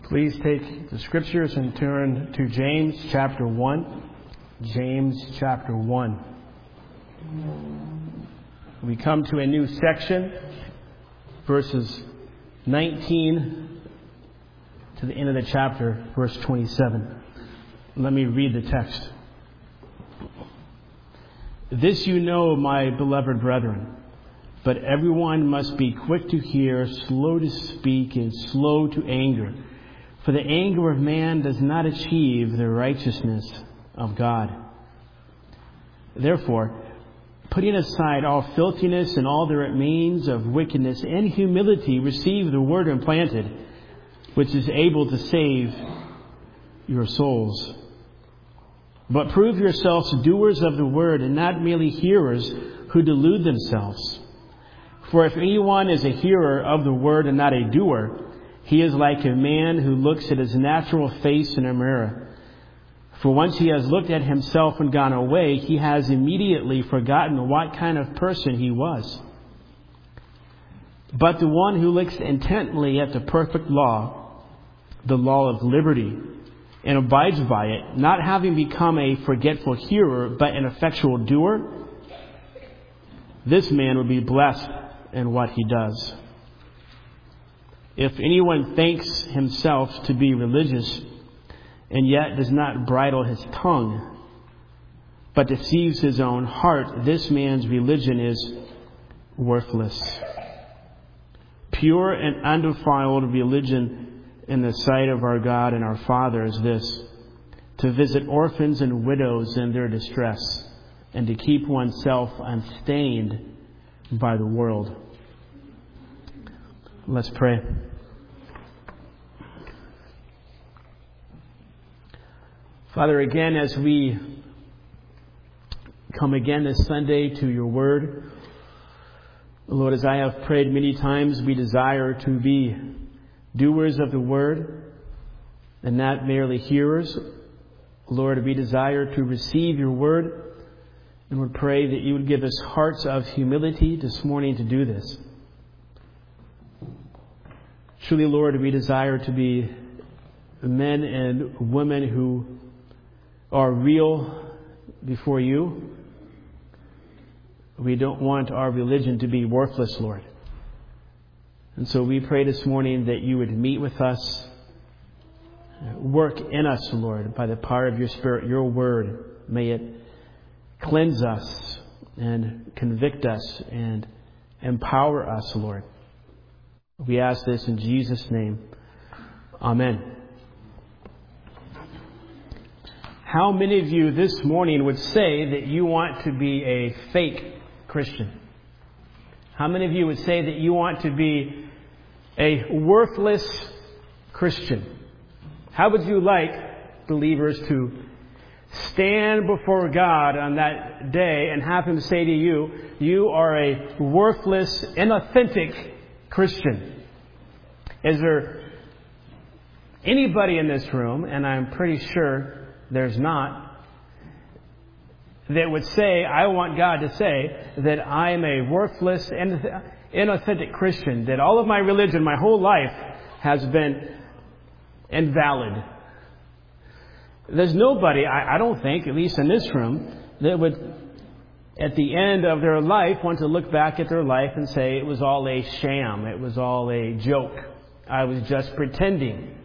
Please take the scriptures and turn to James chapter 1. James chapter 1. We come to a new section, verses 19 to the end of the chapter, verse 27. Let me read the text. This you know, my beloved brethren, but everyone must be quick to hear, slow to speak, and slow to anger. For the anger of man does not achieve the righteousness of God. Therefore, putting aside all filthiness and all that remains of wickedness, in humility receive the word implanted, which is able to save your souls. But prove yourselves doers of the word, and not merely hearers who delude themselves. For if anyone is a hearer of the word and not a doer, he is like a man who looks at his natural face in a mirror. For once he has looked at himself and gone away, he has immediately forgotten what kind of person he was. But the one who looks intently at the perfect law, the law of liberty, and abides by it, not having become a forgetful hearer, but an effectual doer, this man will be blessed in what he does. If anyone thinks himself to be religious, and yet does not bridle his tongue, but deceives his own heart, this man's religion is worthless. Pure and undefiled religion in the sight of our God and our Father is this: to visit orphans and widows in their distress, and to keep oneself unstained by the world. Let's pray. Father, again, as we come again this Sunday to your word, Lord, as I have prayed many times, we desire to be doers of the word and not merely hearers. Lord, we desire to receive your word, and we pray that you would give us hearts of humility this morning to do this. Truly, Lord, we desire to be men and women who are real before you. We don't want our religion to be worthless, Lord. And so we pray this morning that you would meet with us, work in us, Lord, by the power of your Spirit, your word. May it cleanse us and convict us and empower us, Lord. We ask this in Jesus' name. Amen. How many of you this morning would say that you want to be a fake Christian? How many of you would say that you want to be a worthless Christian? How would you like believers to stand before God on that day and have Him say to you, you are a worthless, inauthentic Christian? Is there anybody in this room, and I'm pretty sure there's not, that would say, I want God to say that I am a worthless and inauthentic Christian, that all of my religion, my whole life has been invalid. There's nobody, I don't think, at least in this room, that would at the end of their life want to look back at their life and say it was all a sham, it was all a joke, I was just pretending.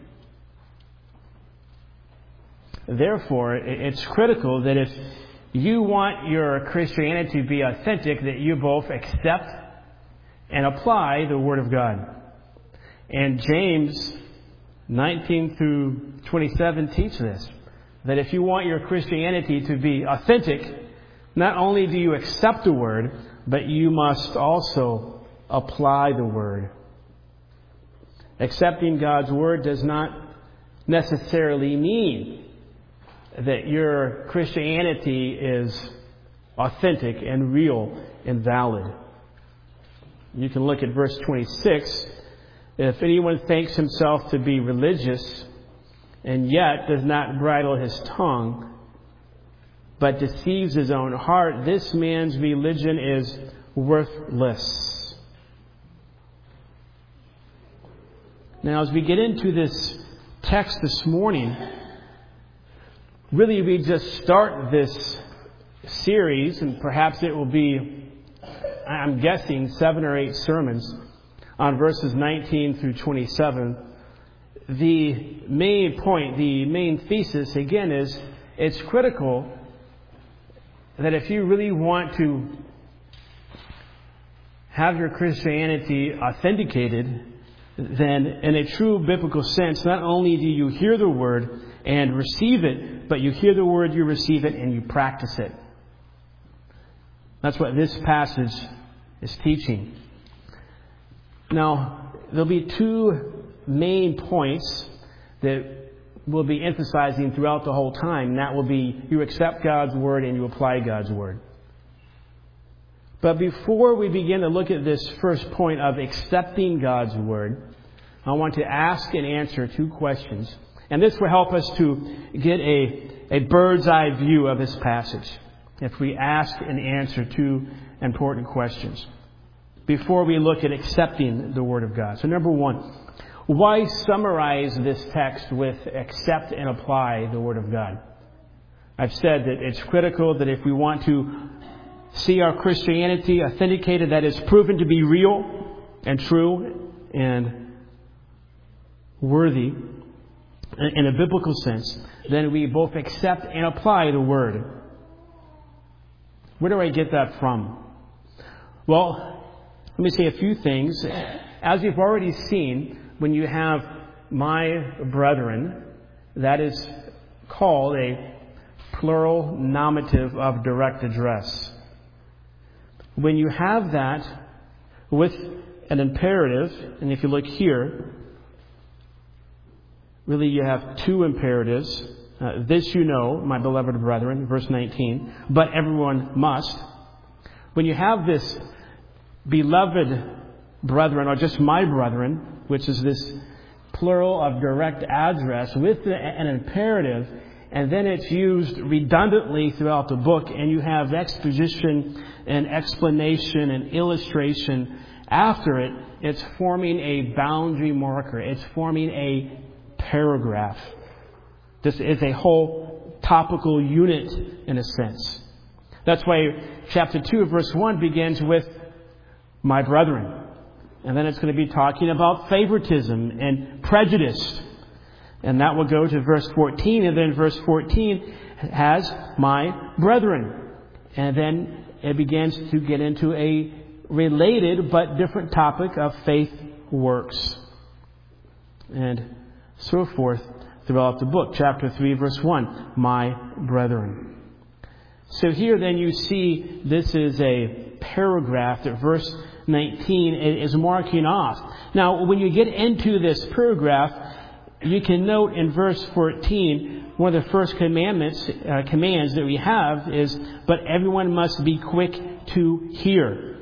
Therefore, it's critical that if you want your Christianity to be authentic, that you both accept and apply the Word of God. And James 19 through 27 teach this, that if you want your Christianity to be authentic, not only do you accept the Word, but you must also apply the Word. Accepting God's Word does not necessarily mean that your Christianity is authentic and real and valid. You can look at verse 26. If anyone thinks himself to be religious and yet does not bridle his tongue, but deceives his own heart, this man's religion is worthless. Now, as we get into this text this morning, really we just start this series, and perhaps it will be, I'm guessing, 7 or 8 sermons on verses 19 through 27. The main point, the main thesis, again, is it's critical that if you really want to have your Christianity authenticated, then in a true biblical sense, not only do you hear the Word and receive it, but you hear the Word, you receive it, and you practice it. That's what this passage is teaching. Now, there'll be 2 main points that we'll be emphasizing throughout the whole time. And that will be you accept God's Word and you apply God's Word. But before we begin to look at this first point of accepting God's Word, I want to ask and answer 2 questions. And this will help us to get a bird's eye view of this passage if we ask and answer 2 important questions before we look at accepting the Word of God. So number 1, why summarize this text with accept and apply the Word of God? I've said that it's critical that if we want to see our Christianity authenticated, that is proven to be real and true and worthy in a biblical sense, then we both accept and apply the Word. Where do I get that from? Well, let me say a few things. As you've already seen, when you have my brethren, that is called a plural nominative of direct address. When you have that with an imperative, and if you look here, really you have 2 imperatives. This you know, my beloved brethren, verse 19, but everyone must. When you have this beloved brethren, or just my brethren, which is this plural of direct address with an imperative, and then it's used redundantly throughout the book, and you have exposition and explanation and illustration after it, it's forming a boundary marker. It's forming a paragraph. This is a whole topical unit in a sense. That's why chapter 2, verse 1 begins with my brethren. And then it's going to be talking about favoritism and prejudice. And that will go to verse 14. And then verse 14 has my brethren. And then it begins to get into a related but different topic of faith works. And so forth throughout the book. Chapter 3, verse 1, my brethren. So here then you see this is a paragraph that verse 19 is marking off. Now, when you get into this paragraph, you can note in verse 14, one of the first commands that we have is, but everyone must be quick to hear.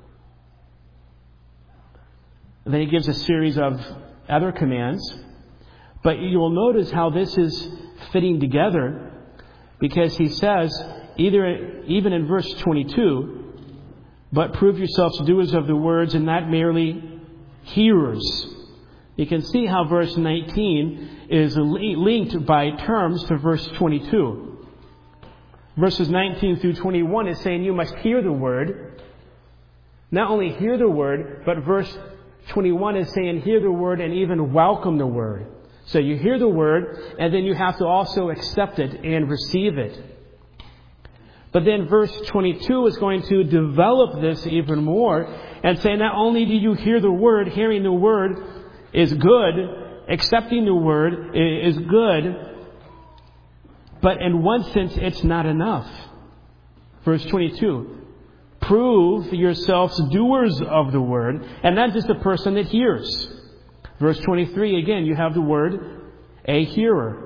Then he gives a series of other commands. But you will notice how this is fitting together, because he says, even in verse 22, but prove yourselves doers of the words and not merely hearers. You can see how verse 19 is linked by terms to verse 22. Verses 19 through 21 is saying you must hear the word. Not only hear the word, but verse 21 is saying hear the word and even welcome the word. So you hear the word, and then you have to also accept it and receive it. But then verse 22 is going to develop this even more and say not only do you hear the word, hearing the word is good, accepting the word is good, but in one sense it's not enough. Verse 22, prove yourselves doers of the word, and not just a person that hears. Verse 23, again, you have the word, a hearer.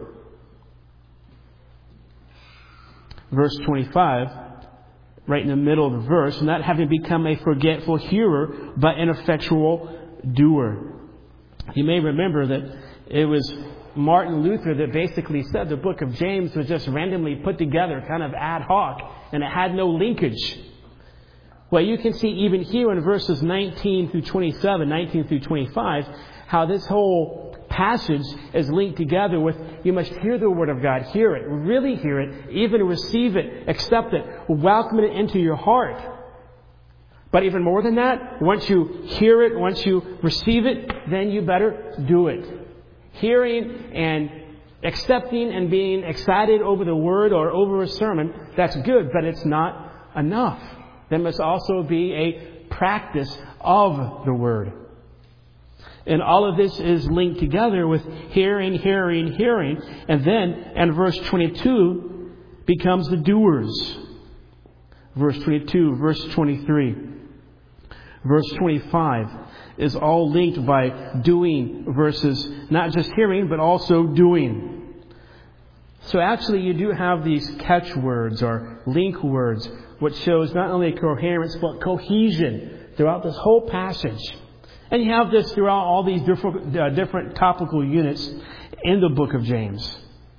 Verse 25, right in the middle of the verse, not having become a forgetful hearer, but an effectual doer. You may remember that it was Martin Luther that basically said the book of James was just randomly put together, kind of ad hoc, and it had no linkage. Well, you can see even here in verses 19 through 27, 19 through 25, how this whole passage is linked together with you must hear the Word of God, hear it, really hear it, even receive it, accept it, welcome it into your heart. But even more than that, once you hear it, once you receive it, then you better do it. Hearing and accepting and being excited over the Word or over a sermon, that's good, but it's not enough. There must also be a practice of the Word. And all of this is linked together with hearing, hearing, hearing. And then, in verse 22, becomes the doers. Verse 22, verse 23, verse 25 is all linked by doing versus not just hearing, but also doing. So actually you do have these catchwords or link words, which shows not only coherence, but cohesion throughout this whole passage. And you have this throughout all these different topical units in the book of James.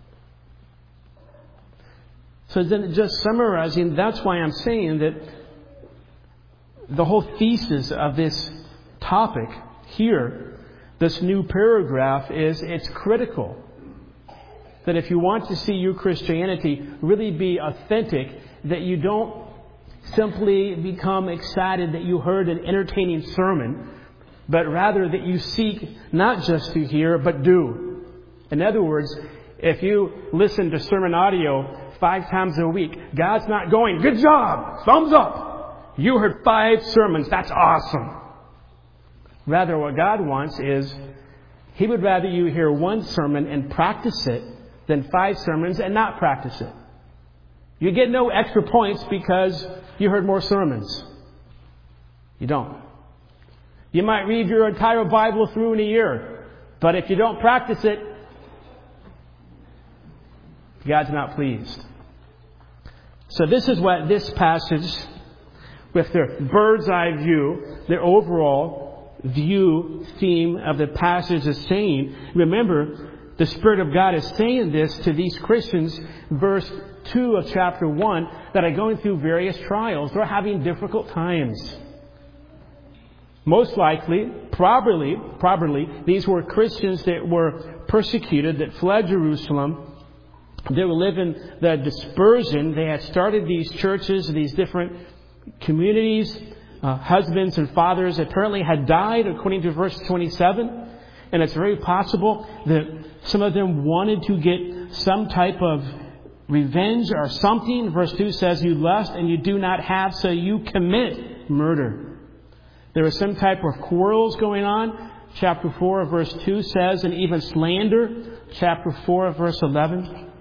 So then just summarizing, that's why I'm saying that the whole thesis of this topic here, this new paragraph, is it's critical. That if you want to see your Christianity really be authentic, that you don't simply become excited that you heard an entertaining sermon, but rather that you seek not just to hear, but do. In other words, if you listen to sermon audio 5 times a week, God's not going, good job, thumbs up. You heard 5 sermons, that's awesome. Rather, what God wants is, He would rather you hear 1 sermon and practice it than 5 sermons and not practice it. You get no extra points because you heard more sermons. You don't. You might read your entire Bible through in a year, but if you don't practice it, God's not pleased. So this is what this passage, with their bird's eye view, their overall view, theme of the passage is saying. Remember, the Spirit of God is saying this to these Christians, verse 2 of chapter 1, that are going through various trials. They're having difficult times. Most likely, probably, these were Christians that were persecuted, that fled Jerusalem. They were living the dispersion. They had started these churches, these different communities. Husbands and fathers apparently had died, according to verse 27. And it's very possible that some of them wanted to get some type of revenge or something. Verse 2 says, you lust and you do not have, so you commit murder. There was some type of quarrels going on. Chapter 4 of verse 2 says, and even slander. Chapter 4 of verse 11.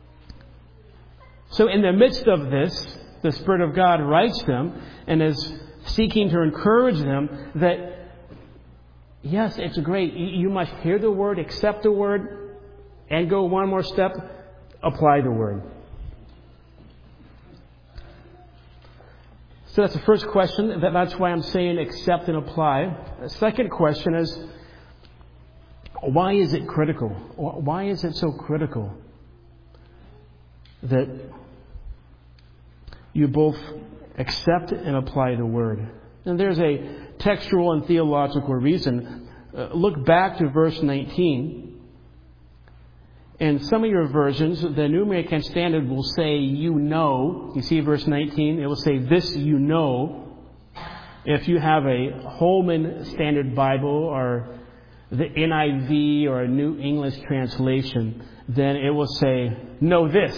So in the midst of this, the Spirit of God writes them and is seeking to encourage them that, yes, it's great. You must hear the Word, accept the Word, and go one more step, apply the Word. So that's the first question. That's why I'm saying accept and apply. The second question is, why is it critical? Why is it so critical that you both accept and apply the Word? And there's a textual and theological reason. Look back to verse 19. In some of your versions, the New American Standard will say, you know. You see verse 19? It will say, this you know. If you have a Holman Standard Bible or the NIV or a New English Translation, then it will say, know this.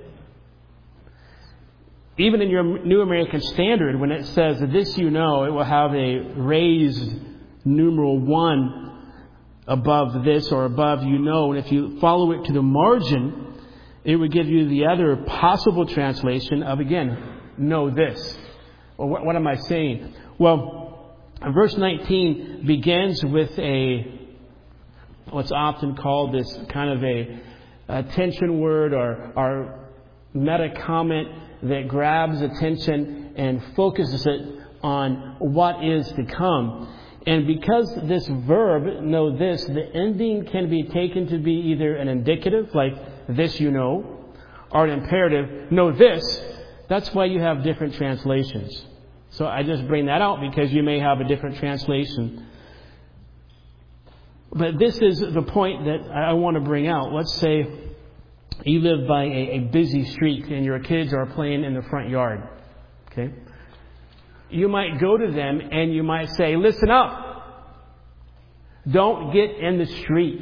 Even in your New American Standard, when it says this you know, it will have a raised numeral 1 above this or above you know. And if you follow it to the margin, it would give you the other possible translation of, again, know this. Well, what am I saying? Well, verse 19 begins with what's often called this kind of a tension word or meta comment that grabs attention and focuses it on what is to come. And because this verb, know this, the ending can be taken to be either an indicative, like this you know, or an imperative, know this. That's why you have different translations. So I just bring that out because you may have a different translation. But this is the point that I want to bring out. Let's say you live by a busy street and your kids are playing in the front yard. Okay? You might go to them and you might say, listen up. Don't get in the street.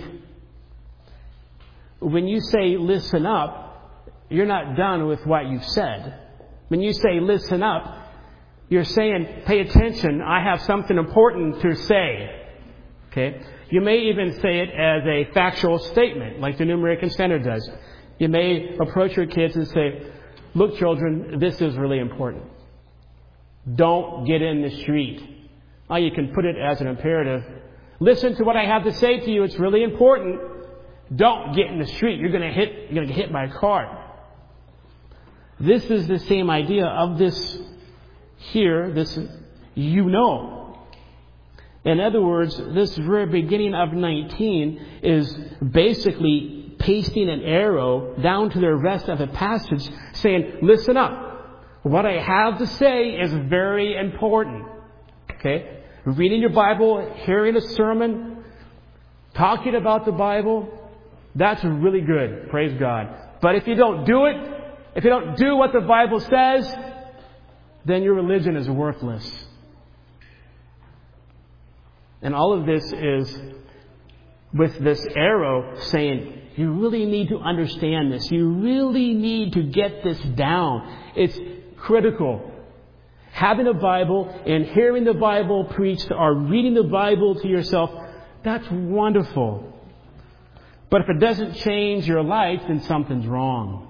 When you say listen up, you're not done with what you've said. When you say listen up, you're saying, pay attention, I have something important to say. Okay? You may even say it as a factual statement, like the New American Standard does. You may approach your kids and say, look, children, this is really important. Don't get in the street. Or you can put it as an imperative. Listen to what I have to say to you. It's really important. Don't get in the street. You're going to get hit by a car. This is the same idea of this here, this you know. In other words, this very beginning of 19 is basically pasting an arrow down to the rest of the passage saying, listen up. What I have to say is very important. Okay? Reading your Bible, hearing a sermon, talking about the Bible, that's really good. Praise God. But if you don't do it, if you don't do what the Bible says, then your religion is worthless. And all of this is with this arrow saying, you really need to understand this. You really need to get this down. It's critical. Having a Bible and hearing the Bible preached or reading the Bible to yourself, that's wonderful. But if it doesn't change your life, then something's wrong.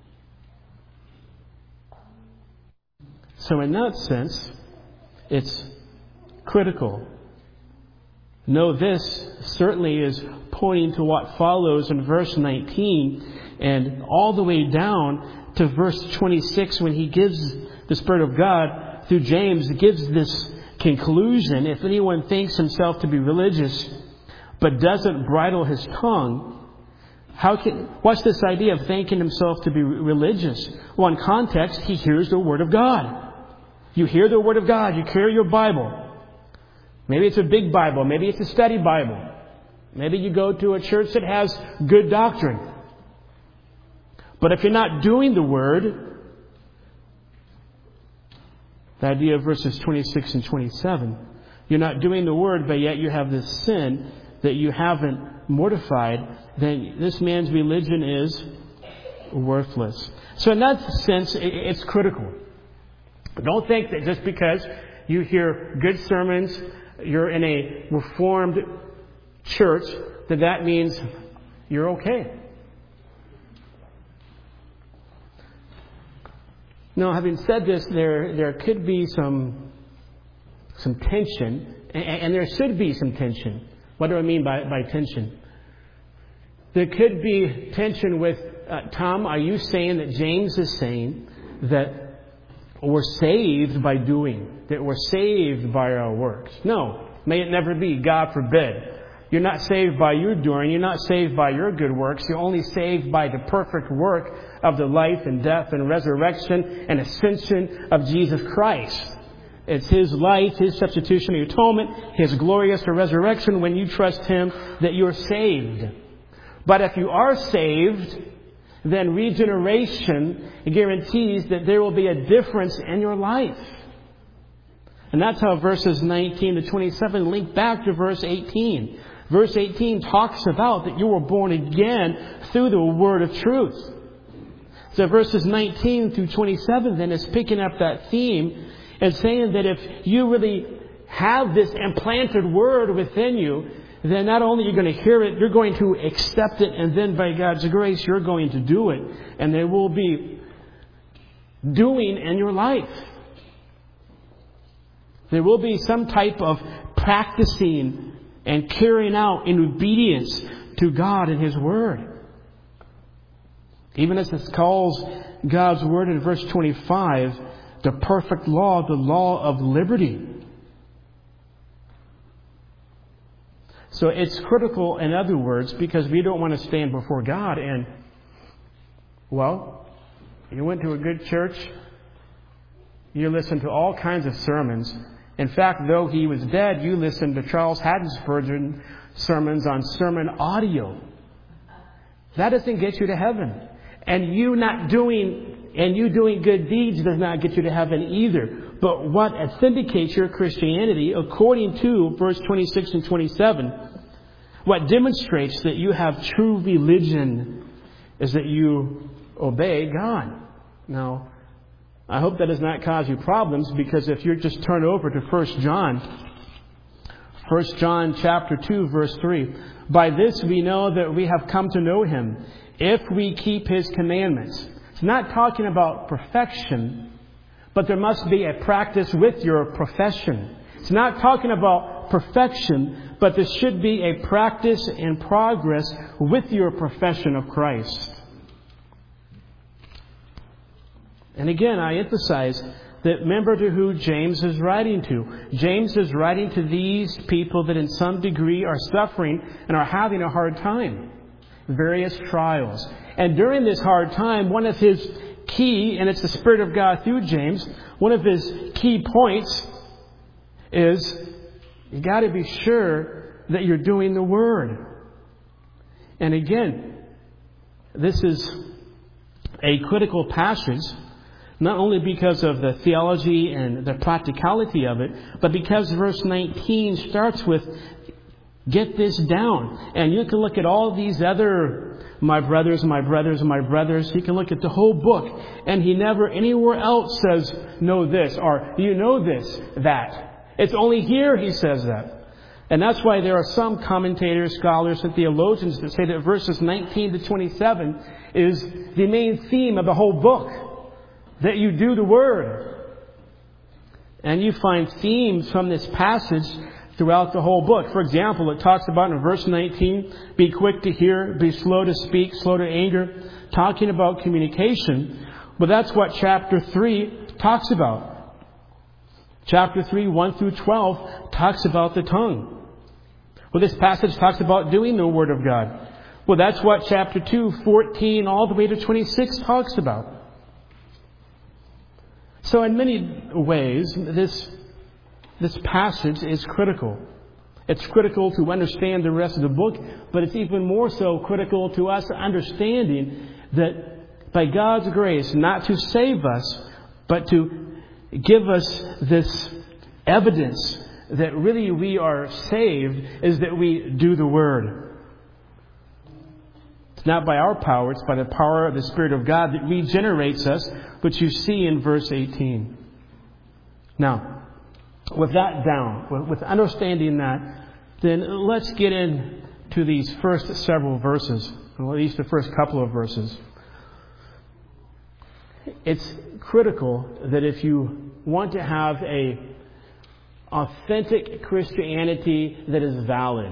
So in that sense, it's critical. No, this certainly is pointing to what follows in verse 19 and all the way down to verse 26 when he gives the Spirit of God through James, gives this conclusion. If anyone thinks himself to be religious but doesn't bridle his tongue, what's this idea of thinking himself to be religious? Well, in context, he hears the Word of God. You hear the Word of God. You carry your Bible. Maybe it's a big Bible. Maybe it's a study Bible. Maybe you go to a church that has good doctrine. But if you're not doing the Word, the idea of verses 26 and 27, you're not doing the Word, but yet you have this sin that you haven't mortified, then this man's religion is worthless. So in that sense, it's critical. Don't think that just because you hear good sermons, you're in a Reformed church, that means you're okay. Now, having said this, there could be some tension, and there should be some tension. What do I mean by tension? There could be tension with, Tom, are you saying that James is saying that we're saved by doing, that we're saved by our works? No, may it never be. God forbid. You're not saved by your doing. You're not saved by your good works. You're only saved by the perfect work of the life and death and resurrection and ascension of Jesus Christ. It's His life, His substitutionary atonement, His glorious resurrection when you trust Him that you're saved. But if you are saved, then regeneration guarantees that there will be a difference in your life. And that's how verses 19 to 27 link back to verse 18. Verse 18 talks about that you were born again through the word of truth. So verses 19 through 27 then is picking up that theme and saying that if you really have this implanted word within you, then not only are you going to hear it, you're going to accept it, and then by God's grace, you're going to do it. And there will be doing in your life. There will be some type of practicing and carrying out in obedience to God and His Word. Even as it calls God's Word in verse 25, the perfect law, the law of liberty. So it's critical, in other words, because we don't want to stand before God and, well, you went to a good church, you listened to all kinds of sermons. In fact, though he was dead, you listened to Charles Haddon Spurgeon sermons on sermon audio. That doesn't get you to heaven. And you doing good deeds does not get you to heaven either. But what authenticates your Christianity, according to verse 26 and 27, what demonstrates that you have true religion is that you obey God. Now, I hope that does not cause you problems, because if you just turn over to 1 John chapter 2, verse 3, by this we know that we have come to know Him, if we keep His commandments. It's not talking about perfection, but there must be a practice with your profession. It's not talking about perfection, but there should be a practice and progress with your profession of Christ. And again, I emphasize that remember to who James is writing to. James is writing to these people that in some degree are suffering and are having a hard time. Various trials. And during this hard time, one of his key, and it's the Spirit of God through James, one of his key points is you got to be sure that you're doing the Word. And again, this is a critical passage, not only because of the theology and the practicality of it, but because verse 19 starts with, get this down. And you can look at all these other, my brothers, my brothers, my brothers. You can look at the whole book, and he never anywhere else says, know this, or you know this, that. It's only here he says that. And that's why there are some commentators, scholars, and theologians that say that verses 19 to 27 is the main theme of the whole book. That you do the Word. And you find themes from this passage throughout the whole book. For example, it talks about in verse 19, be quick to hear, be slow to speak, slow to anger, talking about communication. But that's what chapter 3 talks about. Chapter 3, 1 through 12, talks about the tongue. Well, this passage talks about doing the Word of God. Well, that's what chapter 2, 14, all the way to 26 talks about. So in many ways, this passage is critical. It's critical to understand the rest of the book, but it's even more so critical to us understanding that by God's grace, not to save us, but to give us this evidence that really we are saved, is that we do the Word. It's not by our power, it's by the power of the Spirit of God that regenerates us, which you see in verse 18. Now, with that down, with understanding that, then let's get into these first several verses, or at least the first couple of verses. It's critical that if you want to have a authentic Christianity that is valid,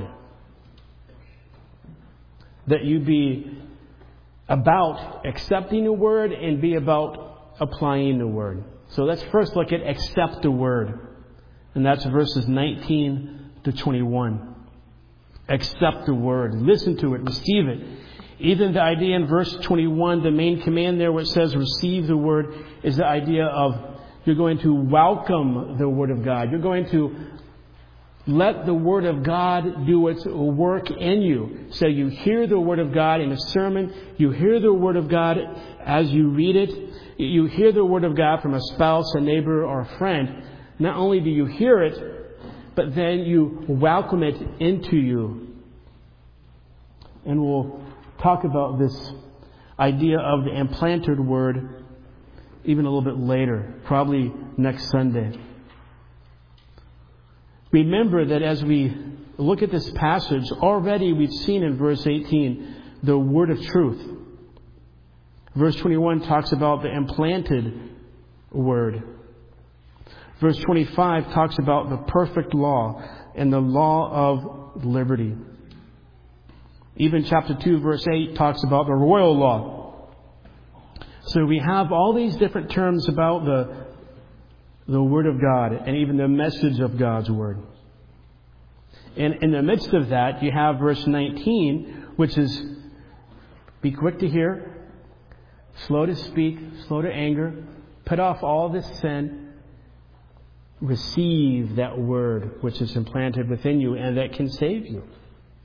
that you be about accepting the Word and be about applying the Word. So let's first look at accept the Word. And that's verses 19 to 21. Accept the Word. Listen to it. Receive it. Even the idea in verse 21, the main command there where it says receive the Word, is the idea of you're going to welcome the Word of God. You're going to let the Word of God do its work in you. So you hear the Word of God in a sermon. You hear the Word of God as you read it. You hear the Word of God from a spouse, a neighbor, or a friend. Not only do you hear it, but then you welcome it into you. And we'll talk about this idea of the implanted Word even a little bit later, probably next Sunday. Remember that as we look at this passage, already we've seen in verse 18 the word of truth. Verse 21 talks about the implanted word. Verse 25 talks about the perfect law and the law of liberty. Even chapter 2, verse 8 talks about the royal law. So we have all these different terms about the Word of God and even the message of God's Word. And in the midst of that, you have verse 19, which is be quick to hear, slow to speak, slow to anger, put off all this sin, receive that Word which is implanted within you and that can save you.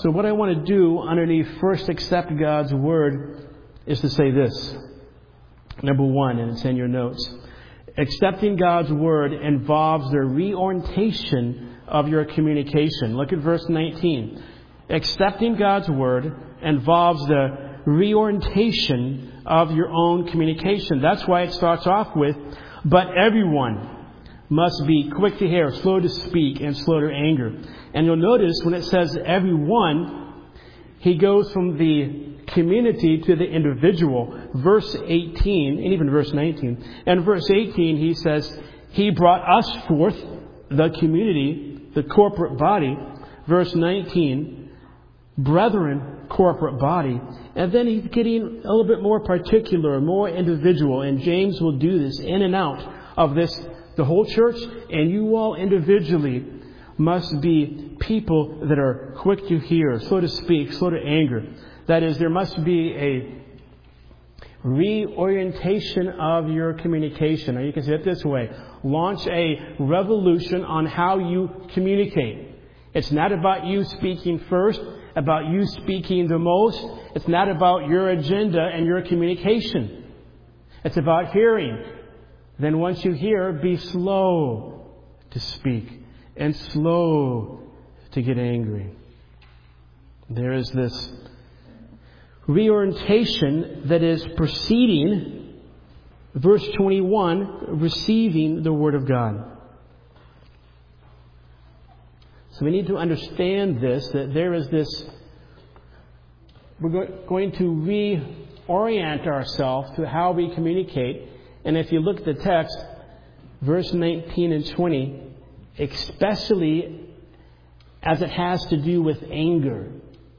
So what I want to do underneath first accept God's Word is to say this. Number one, and it's in your notes. Accepting God's Word involves the reorientation of your communication. Look at verse 19. Accepting God's Word involves the reorientation of your own communication. That's why it starts off with, but everyone must be quick to hear, slow to speak, and slow to anger. And you'll notice when it says everyone, he goes from the community to the individual. Verse 18, and even verse 19. And verse 18, he says, he brought us forth, the community, the corporate body. Verse 19, brethren, corporate body. And then he's getting a little bit more particular, more individual. And James will do this in and out of this. The whole church and you all individually must be people that are quick to hear, slow to speak, slow to anger. That is, there must be a reorientation of your communication. Or you can say it this way. Launch a revolution on how you communicate. It's not about you speaking first, about you speaking the most. It's not about your agenda and your communication. It's about hearing. Then once you hear, be slow to speak and slow to get angry. There is this reorientation that is preceding verse 21, receiving the Word of God. So we need to understand this, that there is this, we're going to reorient ourselves to how we communicate. And if you look at the text, verse 19 and 20, especially as it has to do with anger.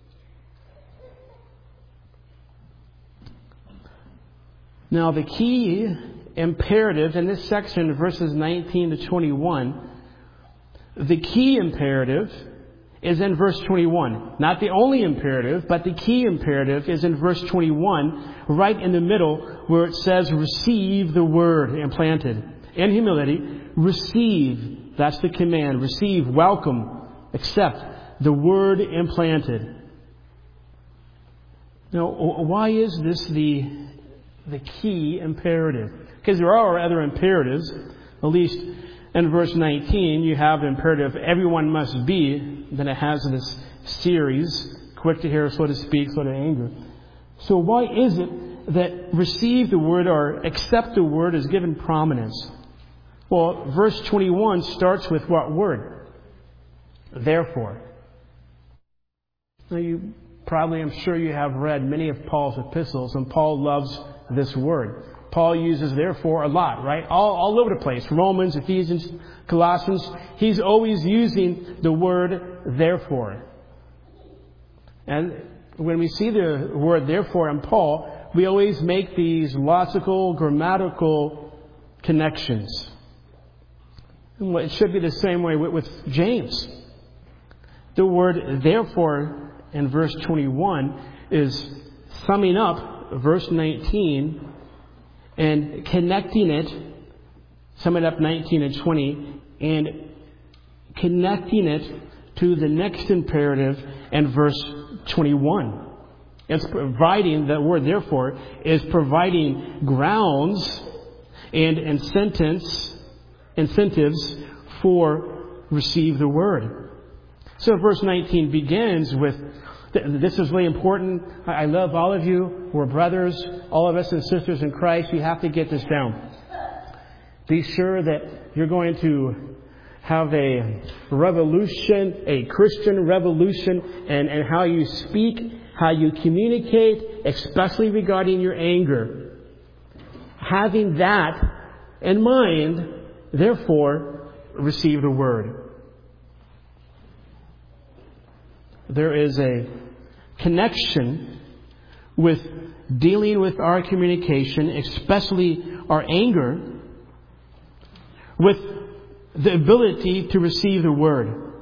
Now, the key imperative in this section, verses 19 to 21, the key imperative is in verse 21. Not the only imperative, but the key imperative is in verse 21, right in the middle, where it says, receive the Word implanted. In humility, receive. That's the command. Receive, welcome, accept the Word implanted. Now, why is this the key imperative? Because there are other imperatives. At least in verse 19, you have the imperative, everyone must be. Then it has this series, quick to hear, slow to speak, slow to anger. So why is it that receive the Word or accept the Word is given prominence? Well, verse 21 starts with what word? Therefore. Now you probably, I'm sure you have read many of Paul's epistles, and Paul loves this word. Paul uses therefore a lot, right? All over the place. Romans, Ephesians, Colossians. He's always using the word therefore. And when we see the word therefore in Paul, we always make these logical, grammatical connections. And it should be the same way with James. The word therefore in verse 21 is summing up verse 19 and connecting it, summing up 19 and 20, and connecting it to the next imperative in verse 21. It's providing, the word therefore, is providing grounds and incentives for receive the Word. So verse 19 begins with, this is really important. I love all of you. We're brothers. All of us and sisters in Christ. You have to get this down. Be sure that you're going to have a revolution, a Christian revolution, and how you speak, how you communicate, especially regarding your anger. Having that in mind, therefore, receive the Word. There is a connection with dealing with our communication, especially our anger, with the ability to receive the Word.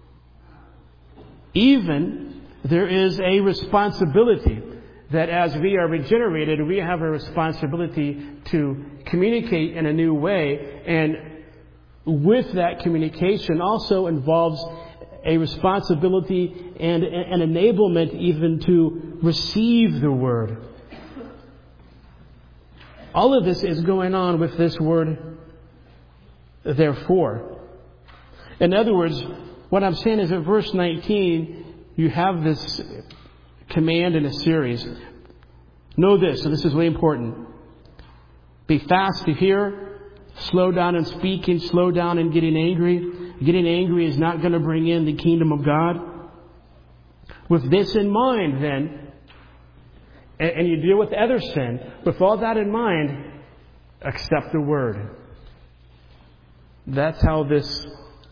Even there is a responsibility that as we are regenerated, we have a responsibility to communicate in a new way. And with that communication also involves a responsibility and an enablement even to receive the Word. All of this is going on with this word, therefore. In other words, what I'm saying is in verse 19, you have this command in a series. Know this, and this is really important. Be fast to hear, slow down in speaking, slow down in getting angry. Getting angry is not going to bring in the kingdom of God. With this in mind, then, and you deal with other sin, with all that in mind, accept the Word. That's how this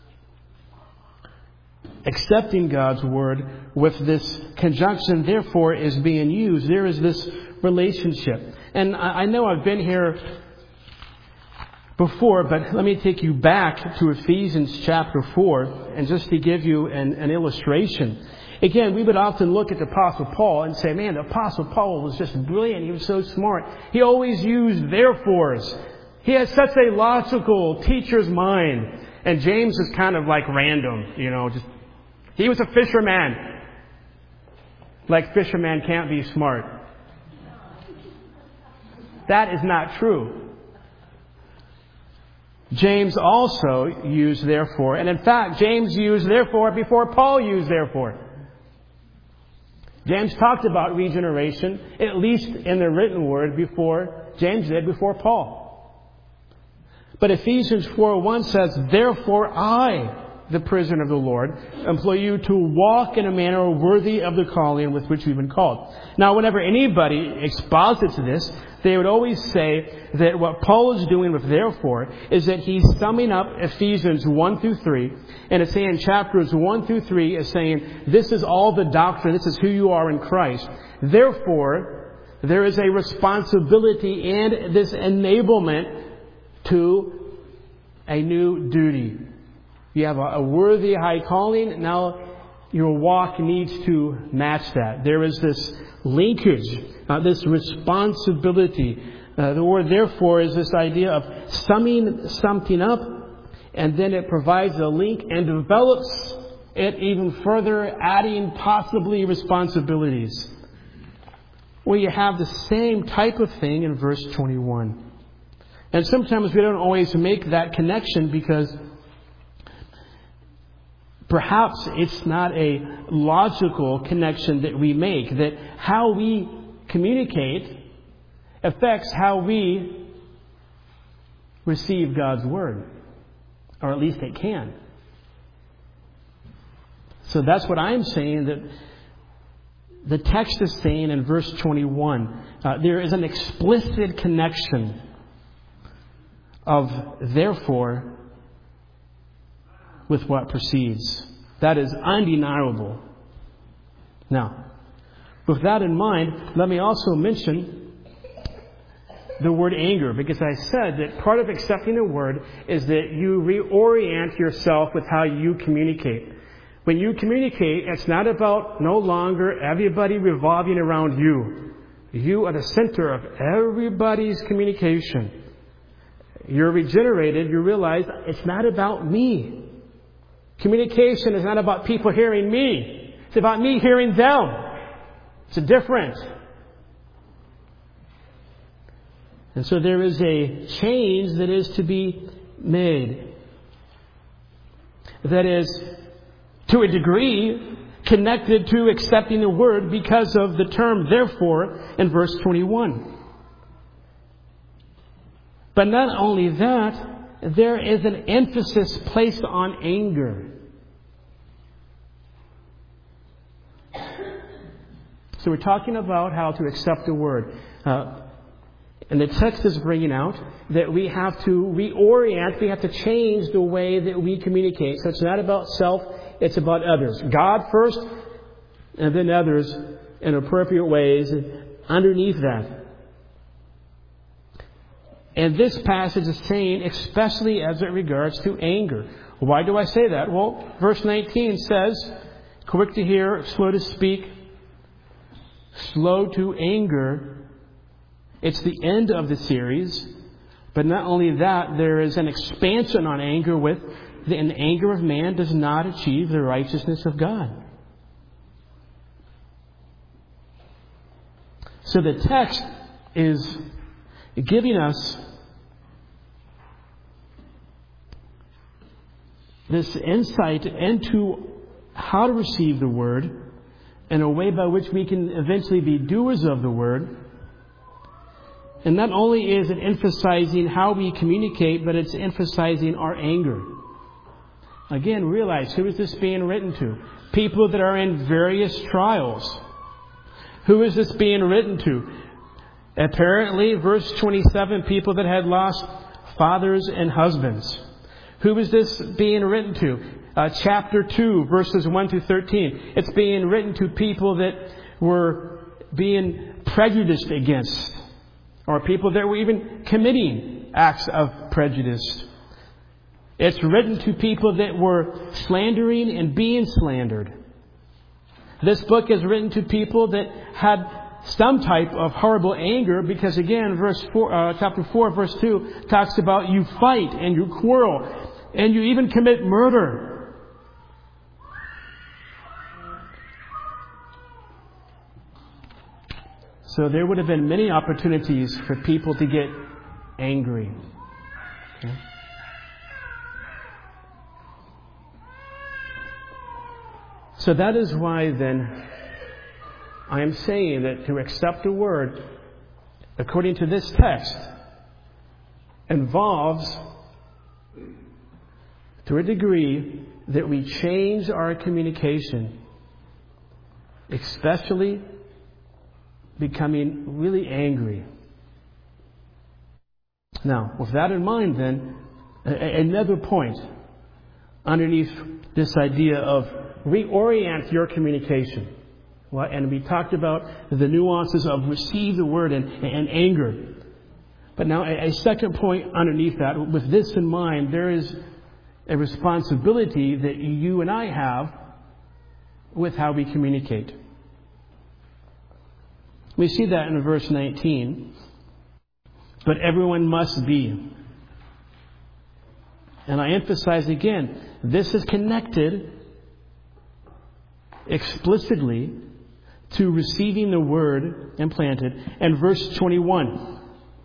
accepting God's Word with this conjunction, therefore, is being used. There is this relationship. And I know I've been here before, but let me take you back to Ephesians chapter 4, and just to give you an illustration. Again, we would often look at the Apostle Paul and say, man, the Apostle Paul was just brilliant. He was so smart. He always used therefores. He has such a logical teacher's mind. And James is kind of like random, he was a fisherman. Like fisherman can't be smart. That is not true. James also used therefore. And in fact, James used therefore before Paul used therefore. James talked about regeneration, at least in the written word, before James did, before Paul. But Ephesians 4:1 says, therefore I, the prisoner of the Lord, implore you to walk in a manner worthy of the calling with which you've been called. Now, whenever anybody exposits this, they would always say that what Paul is doing with therefore is that he's summing up Ephesians 1 through 3. And it's saying chapters 1 through 3 is saying this is all the doctrine. This is who you are in Christ. Therefore, there is a responsibility and this enablement to a new duty. You have a worthy high calling. Now your walk needs to match that. There is this linkage, this responsibility. The word therefore is this idea of summing something up, and then it provides a link and develops it even further, adding possibly responsibilities. Well, you have the same type of thing in verse 21. And sometimes we don't always make that connection because perhaps it's not a logical connection that we make, that how we communicate affects how we receive God's Word. Or at least it can. So that's what I'm saying, that the text is saying in verse 21, there is an explicit connection of therefore with what precedes. That is undeniable. Now, with that in mind, let me also mention the word anger, because I said that part of accepting the Word is that you reorient yourself with how you communicate. When you communicate, it's not about no longer everybody revolving around you. You are the center of everybody's communication. You're regenerated, you realize it's not about me. Communication is not about people hearing me. It's about me hearing them. It's a difference. And so there is a change that is to be made. That is, to a degree, connected to accepting the Word because of the term therefore in verse 21. But not only that, there is an emphasis placed on anger. So we're talking about how to accept the Word. And the text is bringing out that we have to reorient, we have to change the way that we communicate. So it's not about self, it's about others. God first, and then others in appropriate ways underneath that. And this passage is saying, especially as it regards to anger. Why do I say that? Well, verse 19 says, quick to hear, slow to speak, slow to anger. It's the end of the series. But not only that, there is an expansion on anger with and the anger of man does not achieve the righteousness of God. So the text is giving us this insight into how to receive the Word in a way by which we can eventually be doers of the Word. And not only is it emphasizing how we communicate, but it's emphasizing our anger. Again, realize, who is this being written to? People that are in various trials. Who is this being written to? Apparently, verse 27, people that had lost fathers and husbands. Who is this being written to? Chapter 2, verses 1 through 13. It's being written to people that were being prejudiced against, or people that were even committing acts of prejudice. It's written to people that were slandering and being slandered. This book is written to people that had some type of horrible anger, because again, chapter 4, verse 2 talks about you fight and you quarrel and you even commit murder. So there would have been many opportunities for people to get angry. Okay? So that is why then I am saying that to accept a word according to this text involves, to a degree, that we change our communication, especially becoming really angry. Now, with that in mind then, another point underneath this idea of reorient your communication. Well, and we talked about the nuances of receive the word and anger. But now a second point underneath that, with this in mind, there is a responsibility that you and I have with how we communicate. We see that in verse 19. But everyone must be. And I emphasize again, this is connected explicitly to receiving the word implanted. And verse 21.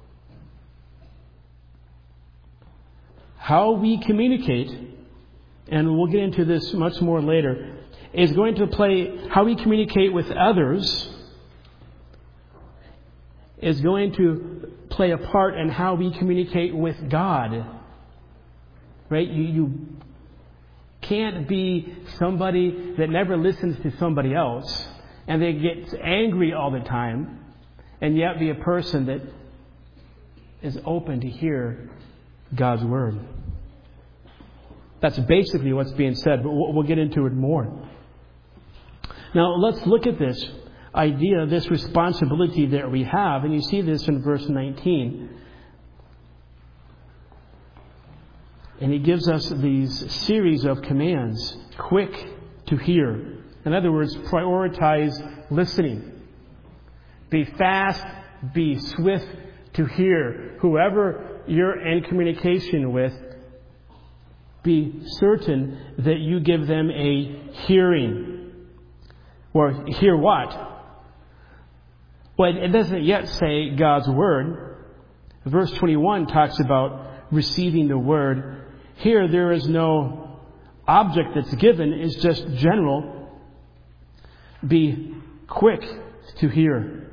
How we communicate, and we'll get into this much more later, is going to play, how we communicate with others is going to play a part in how we communicate with God. Right? You can't be somebody that never listens to somebody else and they get angry all the time, and yet be a person that is open to hear God's word. That's basically what's being said, but we'll get into it more. Now, let's look at this idea, this responsibility that we have, and you see this in verse 19. And he gives us these series of commands. Quick to hear. In other words, prioritize listening. Be fast, be swift to hear. Whoever you're in communication with, be certain that you give them a hearing. Or hear what? Well, it doesn't yet say God's word. Verse 21 talks about receiving the word. Here there is no object that's given. It's just general. Be quick to hear.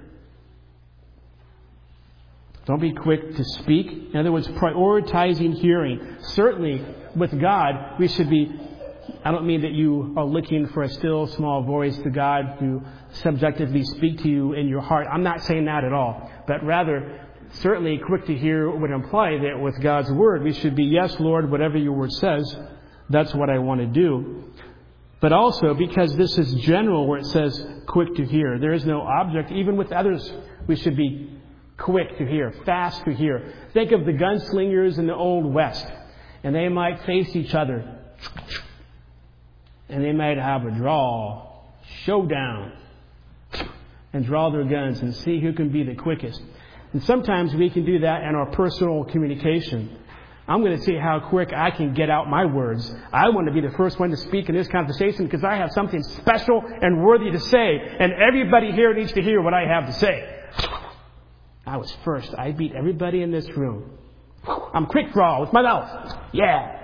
Don't be quick to speak. In other words, prioritizing hearing. Certainly, with God, we should be... I don't mean that you are looking for a still, small voice to God to subjectively speak to you in your heart. I'm not saying that at all. But rather, certainly quick to hear would imply that with God's word, we should be, yes, Lord, whatever your word says, that's what I want to do. But also, because this is general where it says quick to hear, there is no object. Even with others, we should be quick to hear, fast to hear. Think of the gunslingers in the Old West. And they might face each other. And they might have a showdown, and draw their guns and see who can be the quickest. And sometimes we can do that in our personal communication. I'm going to see how quick I can get out my words. I want to be the first one to speak in this conversation because I have something special and worthy to say. And everybody here needs to hear what I have to say. I was first. I beat everybody in this room. I'm quick draw with my mouth. Yeah.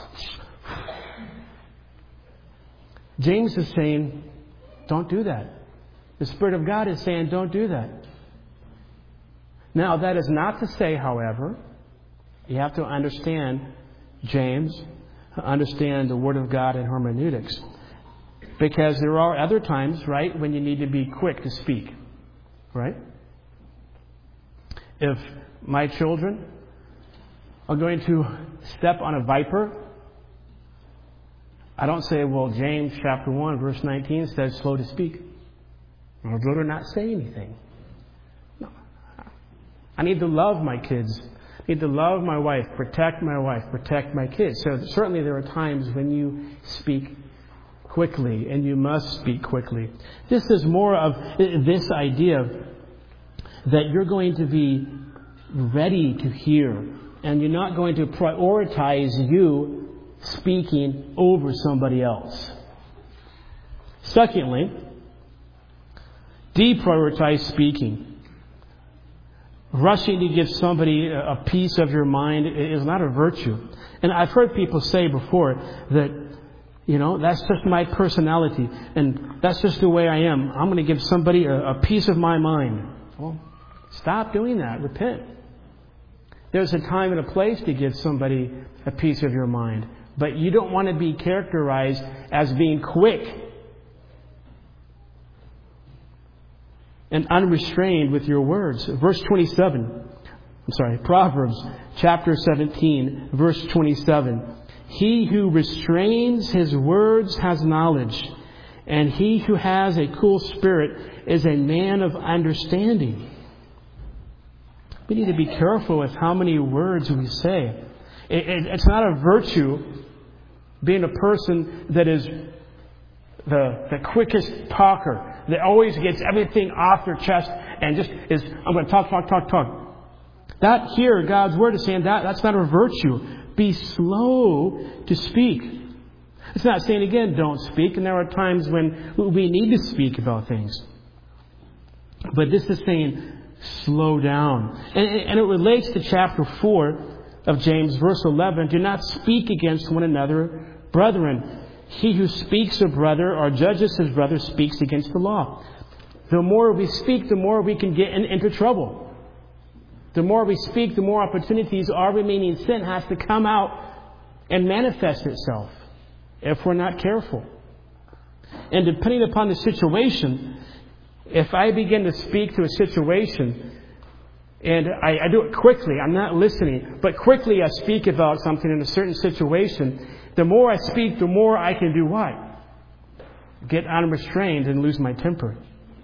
James is saying, don't do that. The Spirit of God is saying, don't do that. Now, that is not to say, however, you have to understand James, understand the Word of God and hermeneutics. Because there are other times, right, when you need to be quick to speak. Right? If my children are going to step on a viper, I don't say, well, James chapter 1, verse 19 says slow to speak. Or go to not say anything. No. I need to love my kids. I need to love my wife, protect my kids. So certainly there are times when you speak quickly, and you must speak quickly. This is more of this idea that you're going to be ready to hear, and you're not going to prioritize you speaking over somebody else. Secondly, deprioritize speaking. Rushing to give somebody a piece of your mind is not a virtue. And I've heard people say before that, that's just my personality and that's just the way I am. I'm going to give somebody a piece of my mind. Well, stop doing that. Repent. There's a time and a place to give somebody a piece of your mind. But you don't want to be characterized as being quick and unrestrained with your words. Proverbs chapter 17, verse 27. He who restrains his words has knowledge, and he who has a cool spirit is a man of understanding. We need to be careful with how many words we say. It's not a virtue being a person that is the quickest talker, that always gets everything off their chest and just is, I'm going to talk. That here, God's Word is saying that's not a virtue. Be slow to speak. It's not saying, again, don't speak. And there are times when we need to speak about things. But this is saying, slow down. And it relates to chapter 4 of James, verse 11. Do not speak against one another, brethren. He who speaks a brother or judges his brother speaks against the law. The more we speak, the more we can get into trouble. The more we speak, the more opportunities our remaining sin has to come out and manifest itself if we're not careful. And depending upon the situation, if I begin to speak to a situation and I do it quickly, I'm not listening, but quickly I speak about something in a certain situation, the more I speak, the more I can do what? Get unrestrained and lose my temper.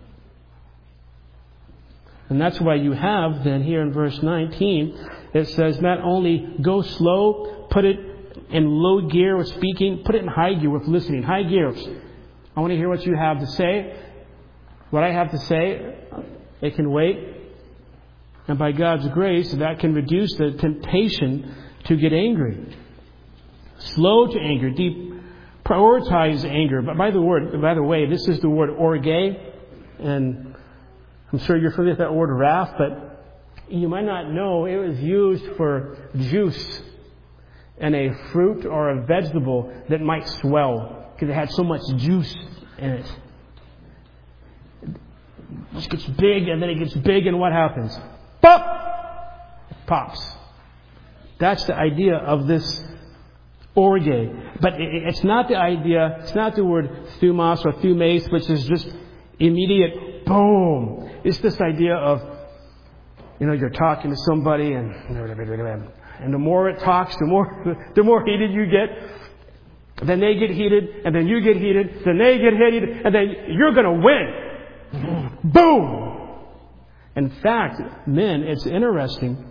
And that's why you have then here in verse 19, it says not only go slow, put it in low gear with speaking, put it in high gear with listening. High gears. I want to hear what you have to say. What I have to say, it can wait. And by God's grace, that can reduce the temptation to get angry. Slow to anger, prioritize anger. But by the way, this is the word orge, and I'm sure you're familiar with that word wrath, but you might not know it was used for juice in a fruit or a vegetable that might swell because it had so much juice in it. It just gets big, and then it gets big, and what happens? Pop! It pops. That's the idea of this orge. But it's not the idea, it's not the word thumos or thumes, which is just immediate boom. It's this idea of, you're talking to somebody and the more it talks, the more heated you get. Then they get heated, and then you get heated, then they get heated, and then you're going to win. Boom! In fact, men, it's interesting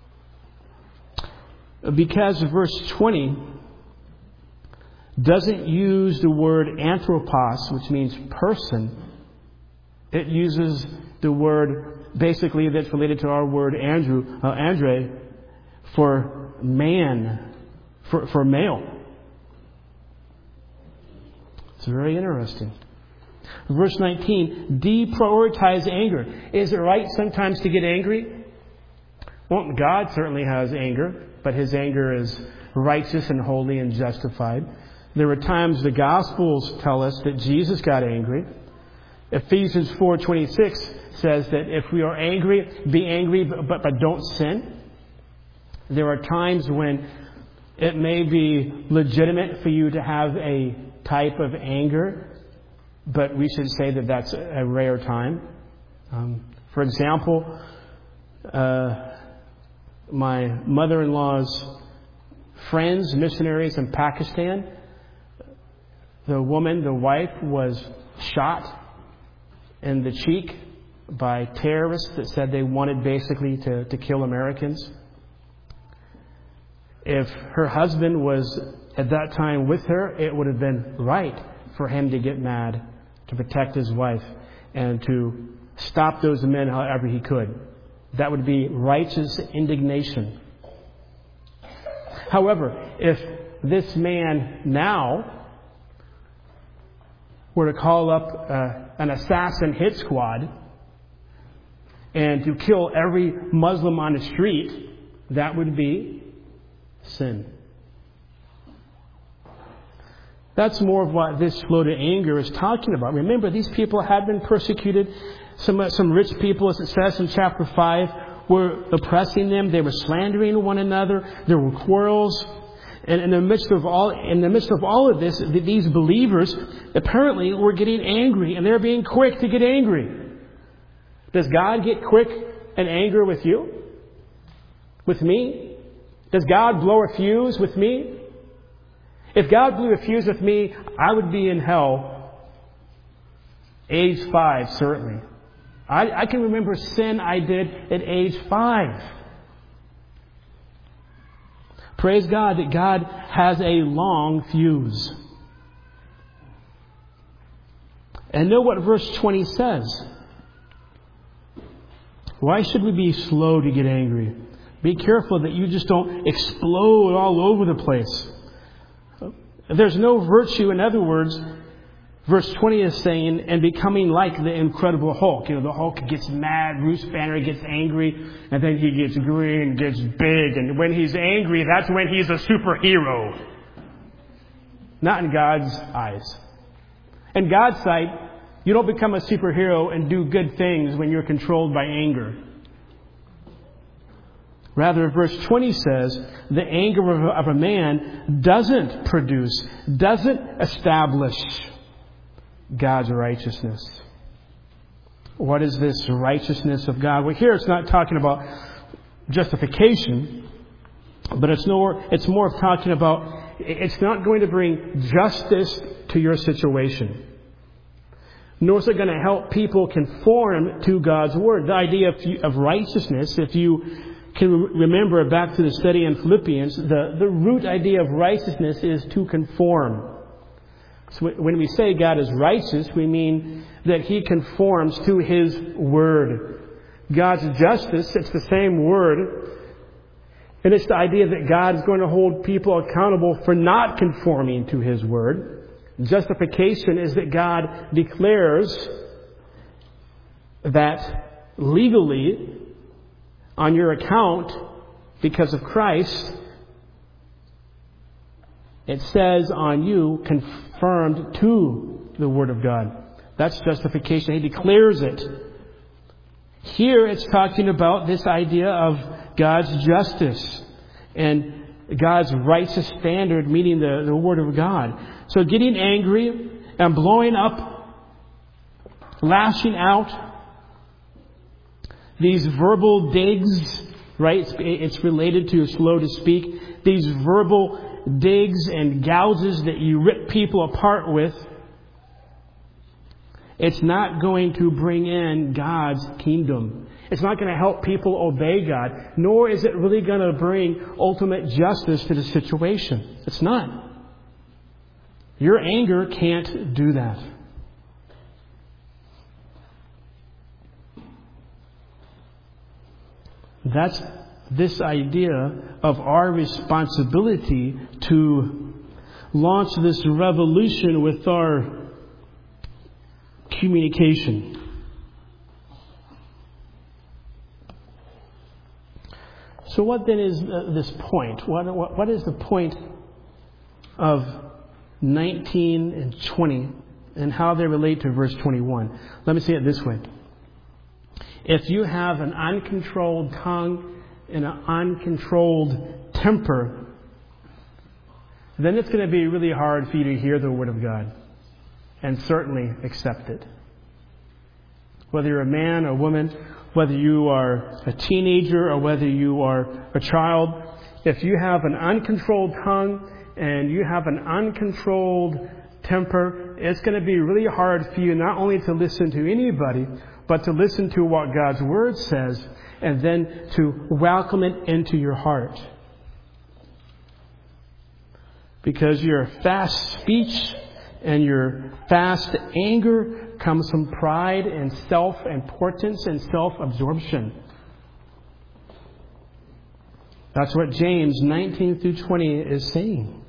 because verse 20 doesn't use the word anthropos, which means person. It uses the word basically that's related to our word andre for man, for male. It's very interesting. Verse 19, deprioritize anger. Is it right sometimes to get angry? Well, God certainly has anger, but His anger is righteous and holy and justified. There were times the Gospels tell us that Jesus got angry. Ephesians 4:26 says that if we are angry, be angry, but don't sin. There are times when it may be legitimate for you to have a type of anger, but we should say that that's a rare time. For example, my mother-in-law's friends, missionaries in Pakistan, the wife, was shot in the cheek by terrorists that said they wanted basically to kill Americans. If her husband was at that time with her, it would have been right for him to get mad, to protect his wife, and to stop those men however he could. That would be righteous indignation. However, if this man now were to call up an assassin hit squad and to kill every Muslim on the street, that would be sin. That's more of what this flow to anger is talking about. Remember, these people had been persecuted. Some rich people, as it says in chapter 5, were oppressing them. They were slandering one another. There were quarrels. And in the midst of all of this, these believers apparently were getting angry, and they're being quick to get angry. Does God get quick and anger with you? With me? Does God blow a fuse with me? If God blew a fuse with me, I would be in hell age 5, certainly. I can remember sin I did at age 5. Praise God that God has a long fuse. And know what verse 20 says. Why should we be slow to get angry? Be careful that you just don't explode all over the place. There's no virtue, in other words, verse 20 is saying, and becoming like the Incredible Hulk. You know, the Hulk gets mad, Bruce Banner gets angry, and then he gets green, gets big, and when he's angry, that's when he's a superhero. Not in God's eyes. In God's sight, you don't become a superhero and do good things when you're controlled by anger. Rather, verse 20 says, the anger of a man doesn't establish God's righteousness. What is this righteousness of God? Well, here it's not talking about justification, but it's more of talking about, it's not going to bring justice to your situation. Nor is it going to help people conform to God's Word. The idea of righteousness, if you can remember back to the study in Philippians, the root idea of righteousness is to conform. So when we say God is righteous, we mean that He conforms to His Word. God's justice, it's the same word. And it's the idea that God is going to hold people accountable for not conforming to His Word. Justification is that God declares that legally, on your account, because of Christ, it says on you, confirmed to the Word of God. That's justification. He declares it. Here it's talking about this idea of God's justice and God's righteous standard, meaning the Word of God. So getting angry and blowing up, lashing out, these verbal digs, right? It's related to slow to speak. These verbal digs and gouges that you rip people apart with, it's not going to bring in God's kingdom. It's not going to help people obey God, nor is it really going to bring ultimate justice to the situation. It's not. Your anger can't do that. That's this idea of our responsibility to launch this revolution with our communication. So what then is this point? What is the point of 19 and 20 and how they relate to verse 21? Let me say it this way. If you have an uncontrolled tongue and an uncontrolled temper, then it's going to be really hard for you to hear the Word of God and certainly accept it. Whether you're a man or woman, whether you are a teenager or whether you are a child, if you have an uncontrolled tongue and you have an uncontrolled temper, it's going to be really hard for you not only to listen to anybody, but to listen to what God's Word says and then to welcome it into your heart. Because your fast speech and your fast anger comes from pride and self-importance and self-absorption. That's what James 19 through 20 is saying.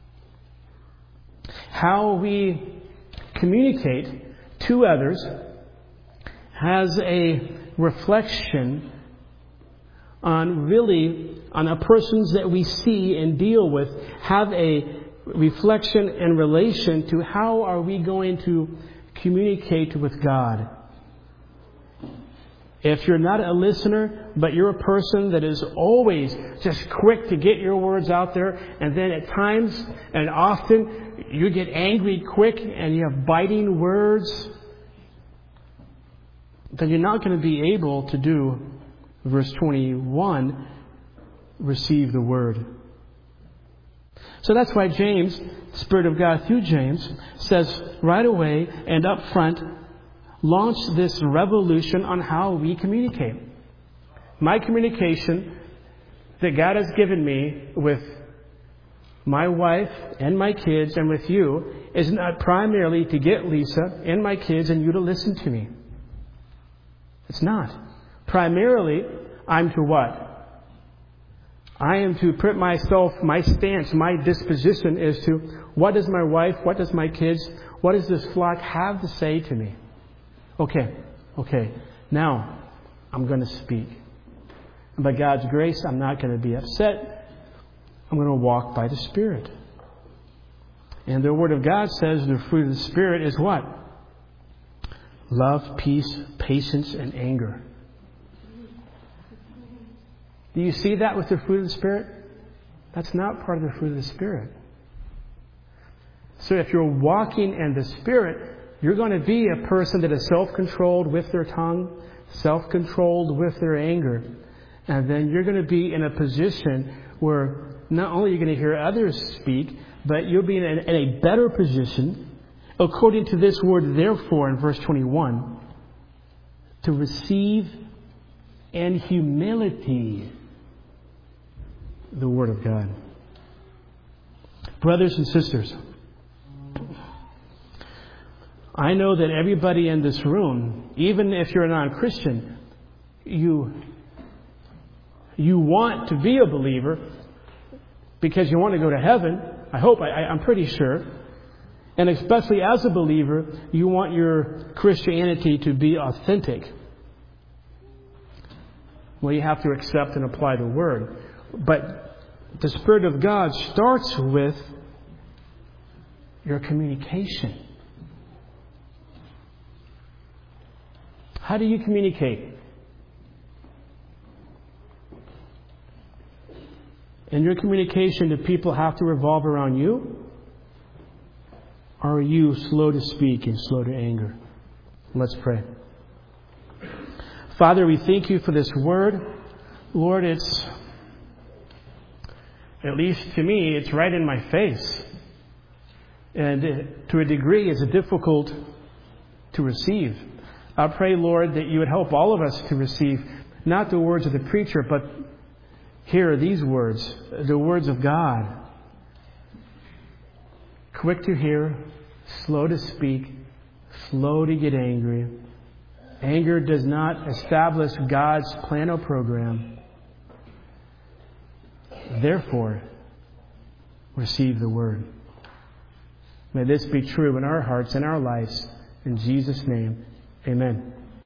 How we communicate to others has a reflection on the persons that we see and deal with, have a reflection in relation to how are we going to communicate with God. If you're not a listener, but you're a person that is always just quick to get your words out there, and then at times and often you get angry quick and you have biting words, then you're not going to be able to do verse 21, receive the Word. So that's why James, the Spirit of God through James, says right away and up front, launch this revolution on how we communicate. My communication that God has given me with my wife and my kids and with you is not primarily to get Lisa and my kids and you to listen to me. It's not. Primarily, I'm to what? I am to put myself, my stance, my disposition is to what does my wife, what does my kids, what does this flock have to say to me? Okay. Now, I'm going to speak. And by God's grace, I'm not going to be upset. I'm going to walk by the Spirit. And the Word of God says the fruit of the Spirit is what? Love, peace, patience, and anger. Do you see that with the fruit of the Spirit? That's not part of the fruit of the Spirit. So if you're walking in the Spirit, you're going to be a person that is self-controlled with their tongue, self-controlled with their anger. And then you're going to be in a position where not only are you going to hear others speak, but you'll be in a better position, according to this word, therefore, in verse 21, to receive in humility the Word of God. Brothers and sisters, I know that everybody in this room, even if you're a non-Christian, you want to be a believer because you want to go to heaven. I hope, I'm pretty sure. And especially as a believer, you want your Christianity to be authentic. Well, you have to accept and apply the Word. But the Spirit of God starts with your communication. How do you communicate? And your communication to people have to revolve around you? Or are you slow to speak and slow to anger? Let's pray. Father, we thank you for this word. Lord, it's, at least to me, it's right in my face. And to a degree, it's difficult to receive. I pray, Lord, that you would help all of us to receive not the words of the preacher, but hear these words, the words of God. Quick to hear, slow to speak, slow to get angry. Anger does not establish God's plan or program. Therefore, receive the Word. May this be true in our hearts and our lives. In Jesus' name, amen.